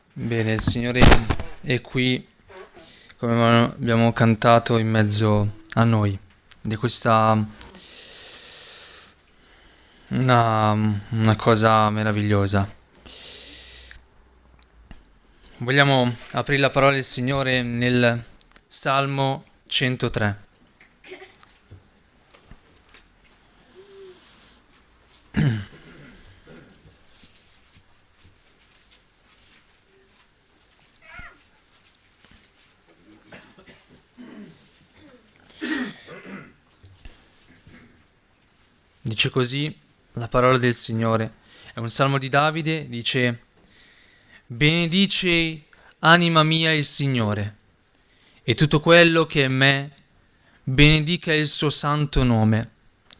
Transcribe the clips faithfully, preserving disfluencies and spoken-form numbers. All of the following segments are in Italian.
Bene, il Signore è qui, come abbiamo cantato, in mezzo a noi. Ed è questa una, una cosa meravigliosa. Vogliamo aprire la parola del Signore nel Salmo centotré. Dice così la parola del Signore. È un salmo di Davide, dice: benedice anima mia il Signore, e tutto quello che è me benedica il suo santo nome.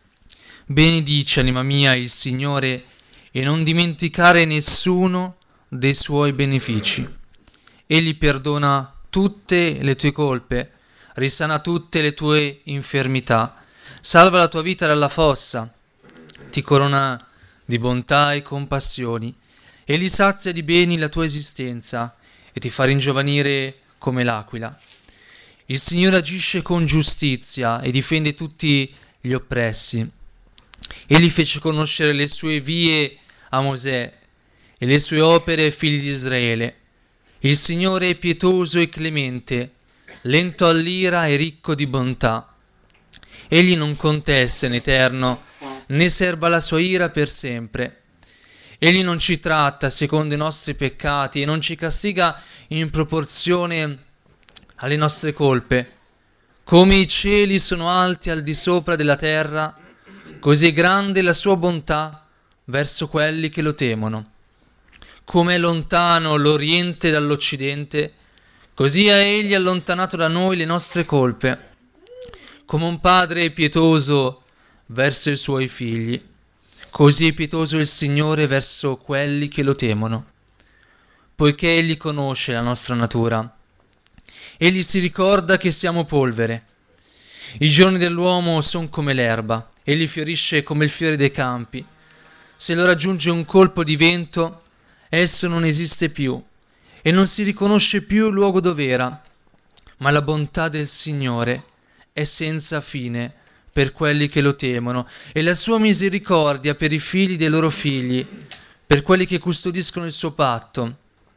Benedice anima mia il Signore, e non dimenticare nessuno dei suoi benefici. Egli perdona tutte le tue colpe, risana tutte le tue infermità, salva la tua vita dalla fossa, ti corona di bontà e compassioni, egli sazia di beni la tua esistenza e ti fa ringiovanire come l'aquila. Il Signore agisce con giustizia e difende tutti gli oppressi. Egli fece conoscere le sue vie a Mosè e le sue opere ai figli di Israele. Il Signore è pietoso e clemente, lento all'ira e ricco di bontà. Egli non contesta in eterno, né serba la sua ira per sempre. Egli non ci tratta secondo i nostri peccati e non ci castiga in proporzione alle nostre colpe. Come i cieli sono alti al di sopra della terra, così è grande la sua bontà verso quelli che lo temono. Come è lontano l'Oriente dall'Occidente, così ha egli allontanato da noi le nostre colpe. Come un padre pietoso verso i suoi figli, così è pietoso il Signore verso quelli che lo temono, poiché egli conosce la nostra natura. Egli si ricorda che siamo polvere. I giorni dell'uomo sono come l'erba, egli fiorisce come il fiore dei campi. Se lo raggiunge un colpo di vento, esso non esiste più e non si riconosce più il luogo dov'era. Ma la bontà del Signore è senza fine per quelli che lo temono, e la sua misericordia per i figli dei loro figli, per quelli che custodiscono il suo patto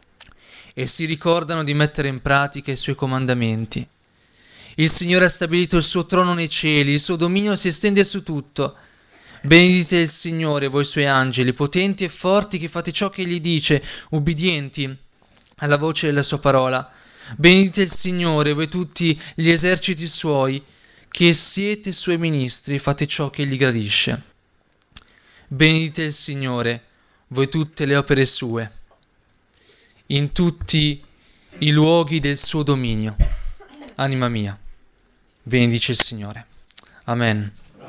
e si ricordano di mettere in pratica i suoi comandamenti. Il Signore ha stabilito il suo trono nei cieli, il suo dominio si estende su tutto. Benedite il Signore, voi suoi angeli, potenti e forti, che fate ciò che egli dice, ubbidienti alla voce della sua parola. Benedite il Signore, voi tutti gli eserciti suoi, che siete suoi ministri, fate ciò che egli gradisce. Benedite il Signore, voi tutte le opere sue, in tutti i luoghi del suo dominio. Anima mia, benedice il Signore. Amen.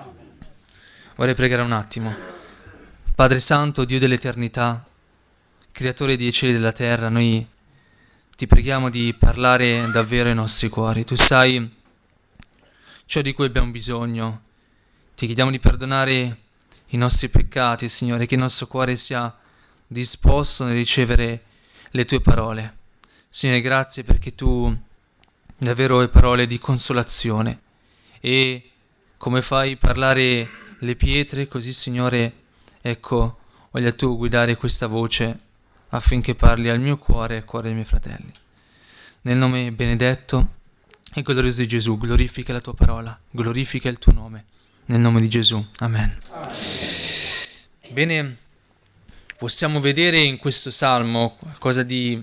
Vorrei pregare un attimo. Padre Santo, Dio dell'eternità, Creatore dei cieli e della terra, noi ti preghiamo di parlare davvero ai nostri cuori. Tu sai ciò di cui abbiamo bisogno. Ti chiediamo di perdonare i nostri peccati, Signore, che il nostro cuore sia disposto nel ricevere le tue parole. Signore, grazie perché tu davvero hai parole di consolazione, e come fai parlare le pietre, così, Signore, ecco, voglia tu guidare questa voce affinché parli al mio cuore e al cuore dei miei fratelli. Nel nome benedetto e glorioso di Gesù, glorifica la tua parola, glorifica il tuo nome, nel nome di Gesù. Amen. Bene, possiamo vedere in questo salmo qualcosa di,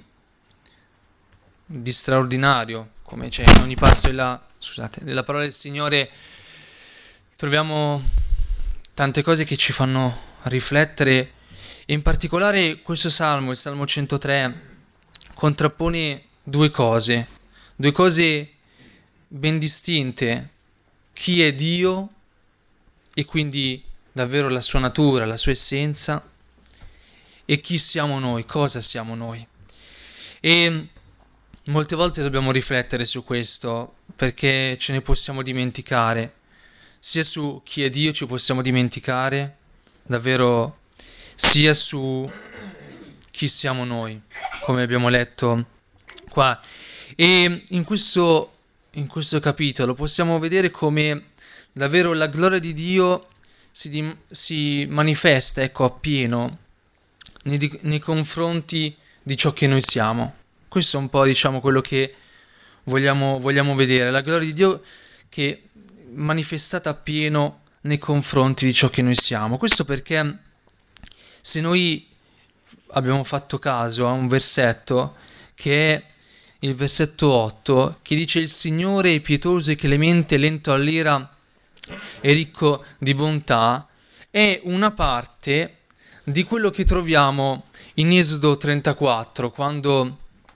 di straordinario, come c'è in ogni passo della, scusate, della parola del Signore. Troviamo tante cose che ci fanno riflettere, e in particolare questo salmo, il Salmo centotré, contrappone due cose, due cose ben distinte: chi è Dio e quindi davvero la sua natura, la sua essenza, e chi siamo noi, cosa siamo noi. E molte volte dobbiamo riflettere su questo, perché ce ne possiamo dimenticare. Sia su chi è Dio ci possiamo dimenticare davvero, sia su chi siamo noi. come abbiamo letto qua. E in questo, in questo capitolo possiamo vedere come davvero la gloria di Dio si, dim- si manifesta, ecco, appieno nei, nei confronti di ciò che noi siamo. Questo è un po', diciamo, quello che vogliamo, vogliamo vedere, la gloria di Dio che è manifestata appieno nei confronti di ciò che noi siamo. Questo perché se noi abbiamo fatto caso a un versetto che è il versetto otto, che dice: il Signore è pietoso e clemente, lento all'ira e ricco di bontà, è una parte di quello che troviamo in Esodo trentaquattro, quando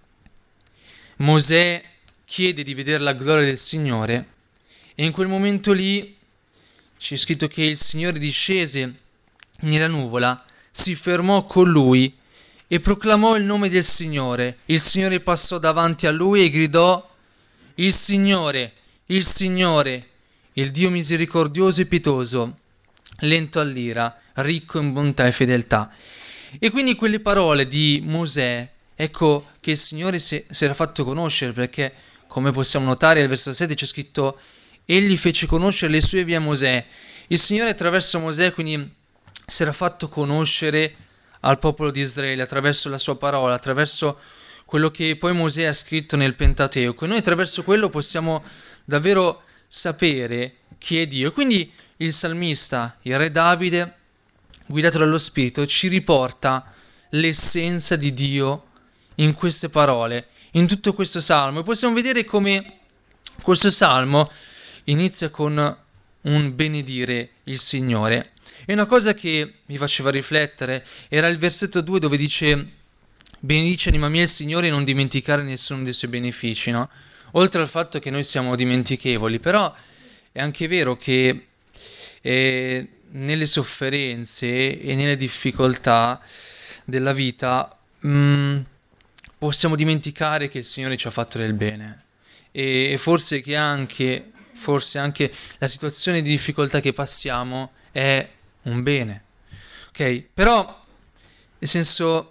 Mosè chiede di vedere la gloria del Signore, e in quel momento lì c'è scritto che il Signore discese nella nuvola, si fermò con lui e proclamò il nome del Signore. Il Signore passò davanti a lui e gridò: il Signore, il Signore, il Dio misericordioso e pietoso, lento all'ira, ricco in bontà e fedeltà. E quindi quelle parole di Mosè, ecco che il Signore si, si era fatto conoscere, perché come possiamo notare al verso sette c'è scritto: egli fece conoscere le sue vie a Mosè. Il Signore attraverso Mosè quindi si era fatto conoscere al popolo di Israele attraverso la sua parola, attraverso quello che poi Mosè ha scritto nel Pentateuco, e noi attraverso quello possiamo davvero sapere chi è Dio. Quindi il salmista, il re Davide, guidato dallo Spirito, ci riporta l'essenza di Dio in queste parole, in tutto questo salmo, e possiamo vedere come questo salmo inizia con un benedire il Signore. E una cosa che mi faceva riflettere era il versetto due, dove dice: benedice anima mia il Signore e non dimenticare nessuno dei suoi benefici, no? Oltre al fatto che noi siamo dimentichevoli, però è anche vero che eh, nelle sofferenze e nelle difficoltà della vita mh, possiamo dimenticare che il Signore ci ha fatto del bene, e, e forse che anche, forse anche la situazione di difficoltà che passiamo è un bene, ok? Però, nel senso,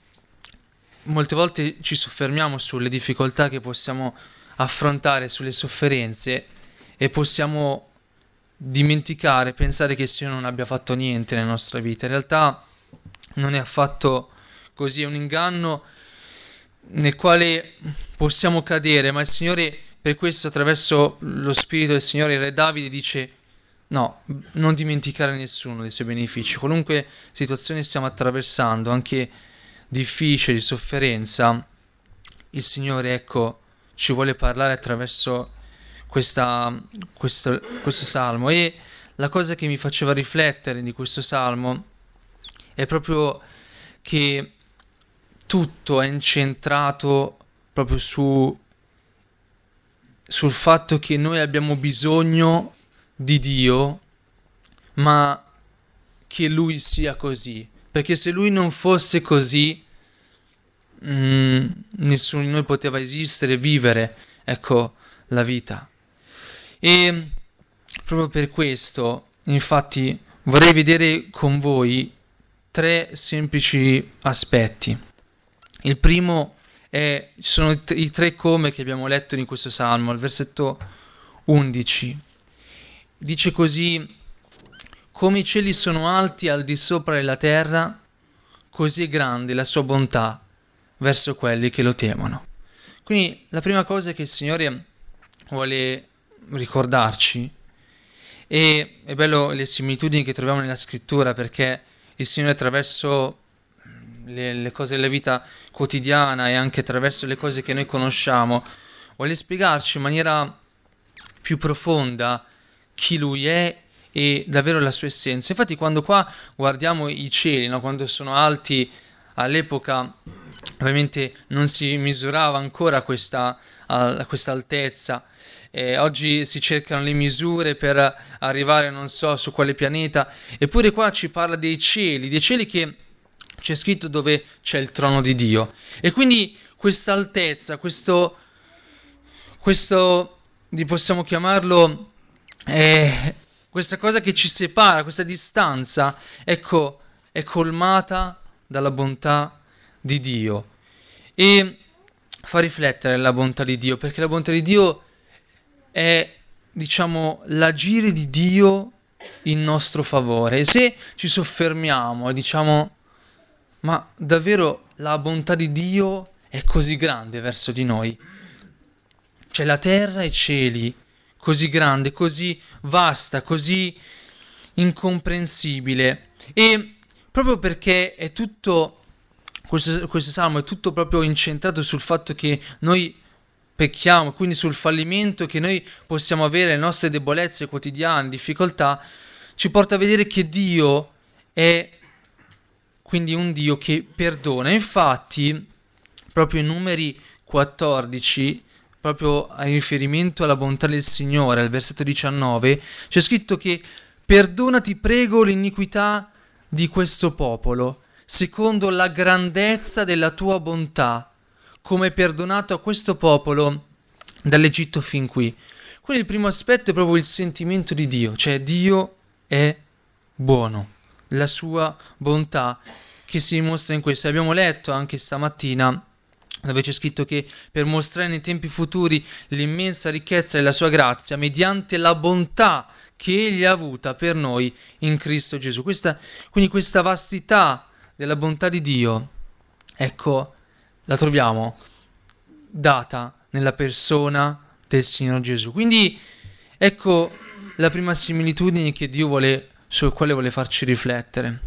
molte volte ci soffermiamo sulle difficoltà che possiamo affrontare, sulle sofferenze, e possiamo dimenticare, pensare che il Signore non abbia fatto niente nella nostra vita. In realtà non è affatto così, è un inganno nel quale possiamo cadere, ma il Signore, per questo, attraverso lo Spirito del Signore, il re Davide dice: no, non dimenticare nessuno dei suoi benefici. Qualunque situazione stiamo attraversando, anche difficile, di sofferenza, il Signore, ecco, ci vuole parlare attraverso questa, questo, questo salmo. E la cosa che mi faceva riflettere di questo salmo è proprio che tutto è incentrato proprio su, sul fatto che noi abbiamo bisogno di Dio, ma che Lui sia così, perché se Lui non fosse così, mh, nessuno di noi poteva esistere, vivere, ecco, la vita. E proprio per questo, infatti, vorrei vedere con voi tre semplici aspetti. Il primo è, ci sono i, t- i tre come che abbiamo letto in questo salmo, al versetto undici. Dice così: come i cieli sono alti al di sopra della terra, così è grande la sua bontà verso quelli che lo temono. Quindi la prima cosa che il Signore vuole ricordarci, e è bello le similitudini che troviamo nella scrittura, perché il Signore attraverso le, le cose della vita quotidiana e anche attraverso le cose che noi conosciamo vuole spiegarci in maniera più profonda chi Lui è e davvero la sua essenza. Infatti quando qua guardiamo i cieli, no, quando sono alti, all'epoca ovviamente non si misurava ancora questa, uh, questa altezza. Eh, oggi si cercano le misure per arrivare non so su quale pianeta, eppure qua ci parla dei cieli, dei cieli che c'è scritto dove c'è il trono di Dio. E quindi questa altezza, questo, questo possiamo chiamarlo, eh, questa cosa che ci separa, questa distanza, ecco, è colmata dalla bontà di Dio. e fa riflettere la bontà di Dio, perché la bontà di Dio è, diciamo, l'agire di Dio in nostro favore. E se ci soffermiamo e diciamo, ma davvero la bontà di Dio è così grande verso di noi? Cioè la terra e i cieli, così grande, così vasta, così incomprensibile. E proprio perché è tutto, questo, questo salmo è tutto proprio incentrato sul fatto che noi pecchiamo, quindi sul fallimento che noi possiamo avere, le nostre debolezze quotidiane, difficoltà, ci porta a vedere che Dio è quindi un Dio che perdona. Infatti, proprio in Numeri quattordici, proprio a riferimento alla bontà del Signore, al versetto diciannove, c'è scritto che perdona, ti prego, l'iniquità di questo popolo, secondo la grandezza della tua bontà, come hai perdonato a questo popolo dall'Egitto fin qui. Quindi il primo aspetto è proprio il sentimento di Dio, cioè Dio è buono, la sua bontà che si mostra in questo. Abbiamo letto anche stamattina dove c'è scritto che per mostrare nei tempi futuri l'immensa ricchezza della sua grazia mediante la bontà che egli ha avuta per noi in Cristo Gesù. Questa, quindi questa vastità della bontà di Dio, ecco, la troviamo data nella persona del Signore Gesù. Quindi ecco la prima similitudine che Dio vuole, sul quale vuole farci riflettere.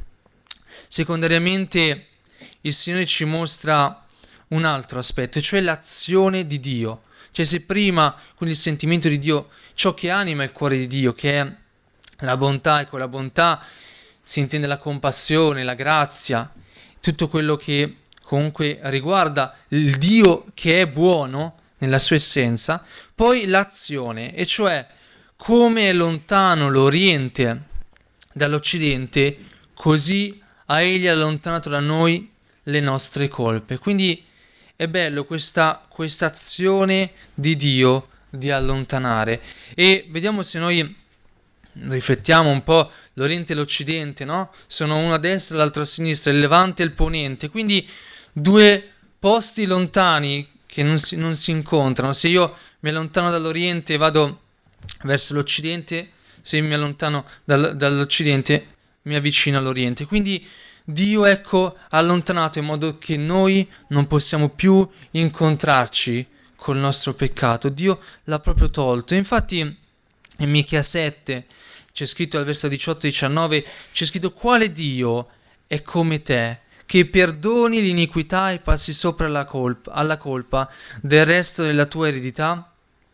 Secondariamente il Signore ci mostra un altro aspetto, cioè l'azione di Dio. Cioè se prima, quindi il sentimento di Dio, ciò che anima il cuore di Dio, che è la bontà, e con la bontà si intende la compassione, la grazia, tutto quello che comunque riguarda il Dio che è buono nella sua essenza, poi l'azione, e cioè come è lontano l'Oriente dall'Occidente, così ha Egli allontanato da noi le nostre colpe. Quindi è bello questa, questa azione di Dio di allontanare. E vediamo se noi riflettiamo un po', l'Oriente e l'Occidente, no? Sono uno a destra e l'altro a sinistra, il Levante e il Ponente, quindi due posti lontani che non si, non si incontrano. Se io mi allontano dall'Oriente e vado verso l'Occidente, se mi allontano dal, dall'Occidente mi avvicino all'Oriente. Quindi Dio, ecco, ha allontanato in modo che noi non possiamo più incontrarci col nostro peccato. Dio l'ha proprio tolto. Infatti in Michea sette c'è scritto al versetto diciotto e diciannove, c'è scritto: quale Dio è come te, che perdoni l'iniquità e passi sopra la colpa, alla colpa del resto della tua eredità?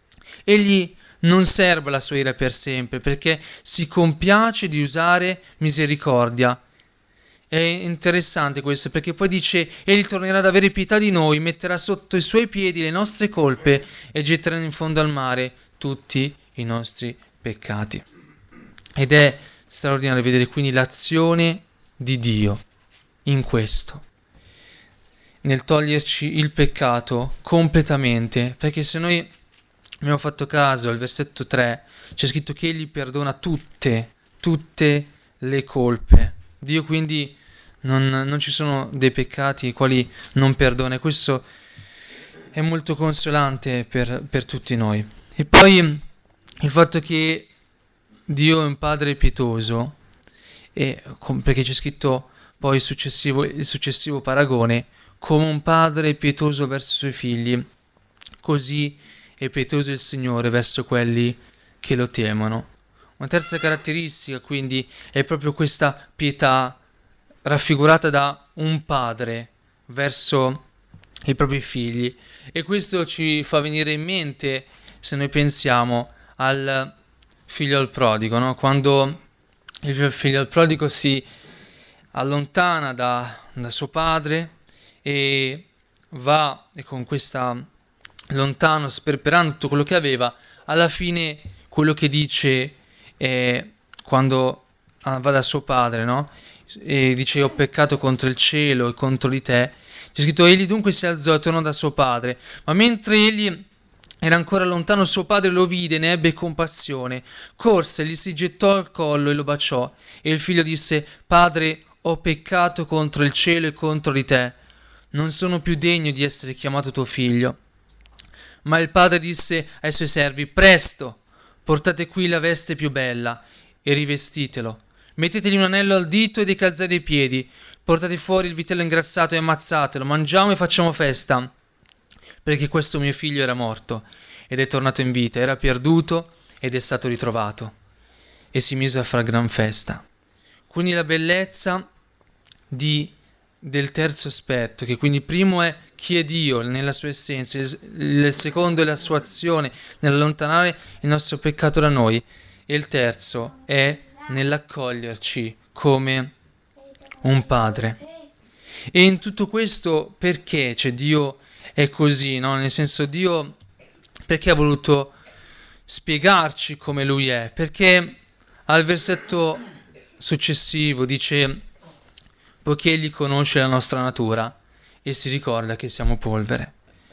Egli non serba la sua ira per sempre, perché si compiace di usare misericordia. È interessante questo, perché poi dice: egli tornerà ad avere pietà di noi, metterà sotto i suoi piedi le nostre colpe e getterà in fondo al mare tutti i nostri peccati. Ed è straordinario vedere quindi l'azione di Dio in questo, nel toglierci il peccato completamente, perché se noi abbiamo fatto caso al versetto tre, c'è scritto che egli perdona tutte, tutte le colpe. Dio quindi non, non ci sono dei peccati i quali non perdona, e questo è molto consolante per, per tutti noi. E poi il fatto che Dio è un padre pietoso, e, perché c'è scritto poi il successivo, il successivo paragone: come un padre pietoso verso i suoi figli, così è pietoso il Signore verso quelli che lo temono. Una terza caratteristica quindi è proprio questa pietà raffigurata da un padre verso i propri figli, e questo ci fa venire in mente, se noi pensiamo al figlio al prodigo, no? Quando il figlio al prodigo si allontana da, da suo padre e va e con questa lontano, sperperando tutto quello che aveva, alla fine quello che dice è, quando ah, va da suo padre, no? E dice: ho peccato contro il cielo e contro di te. C'è scritto: egli dunque si alzò e tornò da suo padre, ma mentre egli era ancora lontano suo padre lo vide, ne ebbe compassione, corse, gli si gettò al collo e lo baciò. E il figlio disse: padre, ho peccato contro il cielo e contro di te, non sono più degno di essere chiamato tuo figlio. Ma il padre disse ai suoi servi: presto, portate qui la veste più bella e rivestitelo. Mettetegli un anello al dito e dei calzari ai piedi. Portate fuori il vitello ingrassato e ammazzatelo. Mangiamo e facciamo festa. Perché questo mio figlio era morto ed è tornato in vita, era perduto ed è stato ritrovato. E si mise a far gran festa. Quindi la bellezza di, del terzo aspetto, che quindi il primo è chi è Dio nella sua essenza, il secondo è la sua azione nell'allontanare il nostro peccato da noi, e il terzo è nell'accoglierci come un padre. E in tutto questo perché c'è Dio è così, no? Nel senso, Dio perché ha voluto spiegarci come Lui è? Perché al versetto successivo dice: poiché Egli conosce la nostra natura e si ricorda che siamo polvere.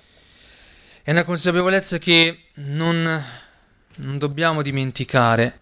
È una consapevolezza che non, non dobbiamo dimenticare,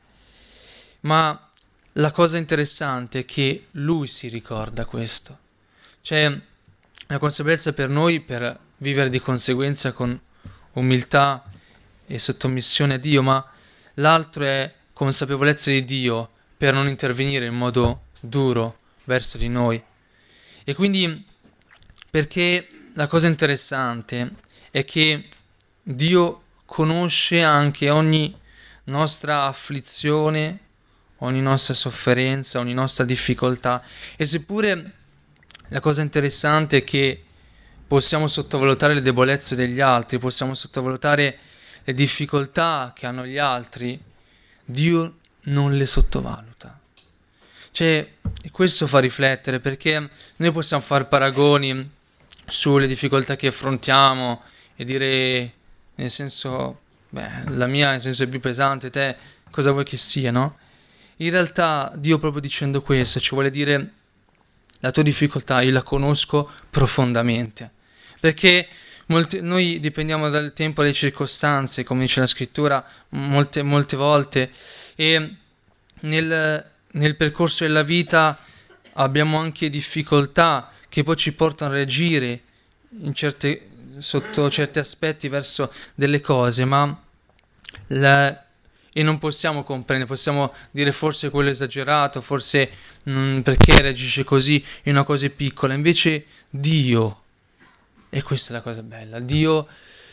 ma la cosa interessante è che Lui si ricorda questo. C'è una consapevolezza per noi per vivere di conseguenza con umiltà e sottomissione a Dio, ma l'altro è consapevolezza di Dio per non intervenire in modo duro verso di noi. E quindi, perché la cosa interessante è che Dio conosce anche ogni nostra afflizione, ogni nostra sofferenza, ogni nostra difficoltà, e seppure la cosa interessante è che possiamo sottovalutare le debolezze degli altri, possiamo sottovalutare le difficoltà che hanno gli altri, Dio non le sottovaluta. Cioè, questo fa riflettere, perché noi possiamo fare paragoni sulle difficoltà che affrontiamo e dire, nel senso, beh, la mia nel senso è più pesante, te cosa vuoi che sia, no? In realtà Dio, proprio dicendo questo, ci vuole dire: la tua difficoltà io la conosco profondamente, perché molte, noi dipendiamo dal tempo e dalle circostanze, come dice la scrittura molte, molte volte, e nel, nel percorso della vita abbiamo anche difficoltà che poi ci portano a reagire in certe, sotto certi aspetti verso delle cose, ma la, e non possiamo comprendere, possiamo dire forse quello è esagerato, forse mh, perché reagisce così in una cosa piccola. Invece Dio, e questa è la cosa bella, Dio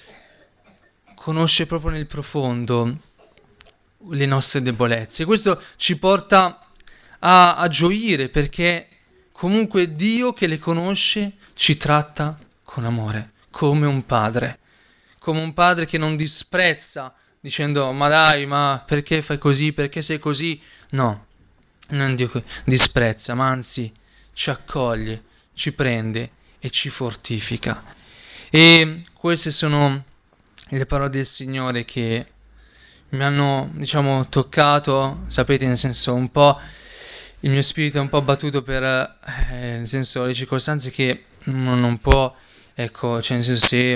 conosce proprio nel profondo le nostre debolezze, e questo ci porta a, a gioire, perché comunque Dio che le conosce ci tratta con amore, come un padre, come un padre che non disprezza dicendo: ma dai, ma perché fai così, perché sei così? No, non Dio che disprezza, ma anzi ci accoglie, ci prende e ci fortifica. E queste sono le parole del Signore che mi hanno, diciamo, toccato, sapete, nel senso, un po' il mio spirito è un po' battuto per, eh, nel senso, le circostanze che uno non può, ecco, cioè nel senso, se,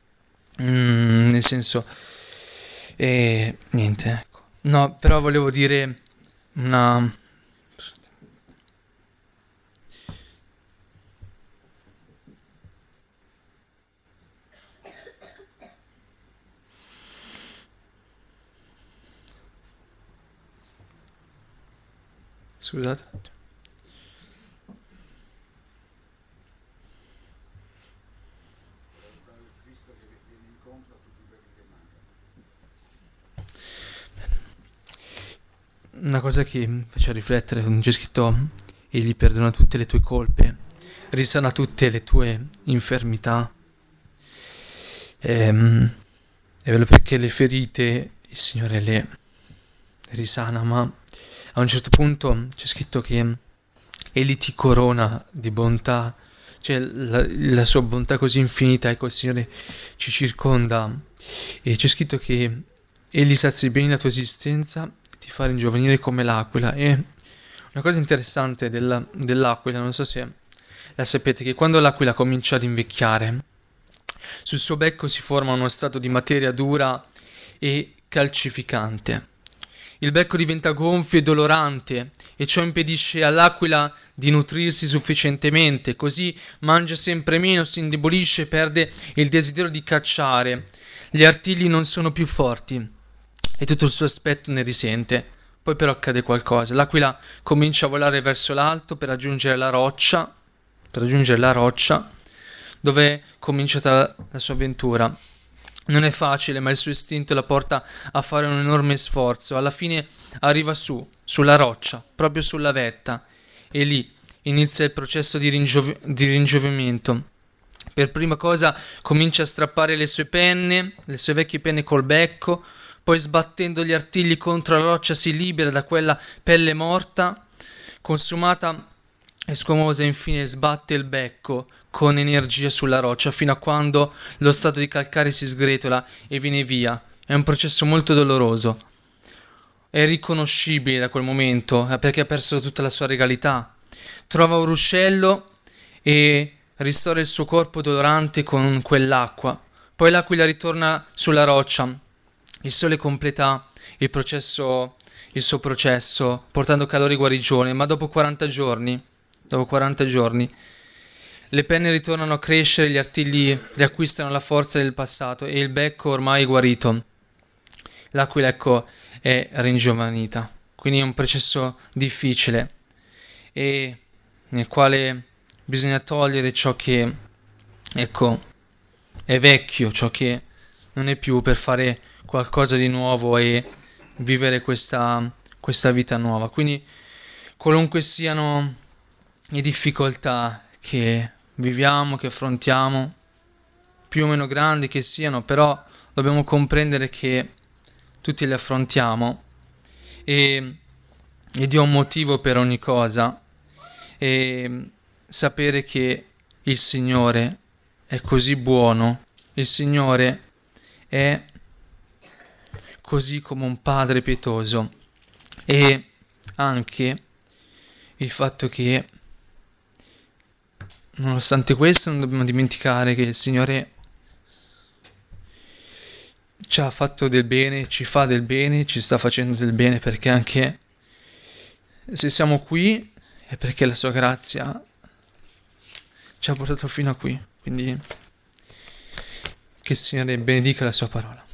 mm, nel senso, e niente, ecco. No, però volevo dire una... Scusate. Una cosa che mi faceva riflettere, quando c'è scritto: egli perdona tutte le tue colpe, risana tutte le tue infermità. Ehm, è vero, perché le ferite il Signore le risana, ma a un certo punto c'è scritto che egli ti corona di bontà, cioè la, la sua bontà così infinita, ecco, il Signore ci circonda, e c'è scritto che egli sazia bene la tua esistenza, ti fa ringiovanire come l'aquila. E una cosa interessante della, dell'aquila, non so se la sapete, che quando l'aquila comincia ad invecchiare, sul suo becco si forma uno strato di materia dura e calcificante, il becco diventa gonfio e dolorante e ciò impedisce all'aquila di nutrirsi sufficientemente, così mangia sempre meno, si indebolisce e perde il desiderio di cacciare. Gli artigli non sono più forti e tutto il suo aspetto ne risente. Poi però accade qualcosa. L'aquila comincia a volare verso l'alto per raggiungere la roccia, per raggiungere la roccia dove è cominciata la, la sua avventura. Non è facile, ma il suo istinto la porta a fare un enorme sforzo. Alla fine arriva su, sulla roccia, proprio sulla vetta, e lì inizia il processo di, ringiov- di ringiovimento. Per prima cosa comincia a strappare le sue penne, le sue vecchie penne col becco, poi sbattendo gli artigli contro la roccia si libera da quella pelle morta, consumata e squamosa, infine sbatte il becco con energia sulla roccia fino a quando lo strato di calcare si sgretola e viene via. È un processo molto doloroso. È riconoscibile da quel momento perché ha perso tutta la sua regalità. Trova un ruscello e ristora il suo corpo dolorante con quell'acqua. Poi l'aquila ritorna sulla roccia. Il sole completa il processo, il suo processo, portando calore e guarigione, ma dopo quaranta giorni, dopo quaranta giorni, le penne ritornano a crescere, gli artigli riacquistano la forza del passato e il becco ormai è guarito. L'aquila, ecco, è ringiovanita. Quindi è un processo difficile e nel quale bisogna togliere ciò che, ecco, è vecchio, ciò che non è più, per fare qualcosa di nuovo e vivere questa, questa vita nuova. Quindi qualunque siano le difficoltà che viviamo, che affrontiamo, più o meno grandi che siano, però dobbiamo comprendere che tutti le affrontiamo e, e Dio ha un motivo per ogni cosa, e sapere che il Signore è così buono, il Signore è così come un Padre pietoso, e anche il fatto che nonostante questo non dobbiamo dimenticare che il Signore ci ha fatto del bene, ci fa del bene, ci sta facendo del bene, perché anche se siamo qui è perché la sua grazia ci ha portato fino a qui. Quindi che il Signore benedica la sua parola.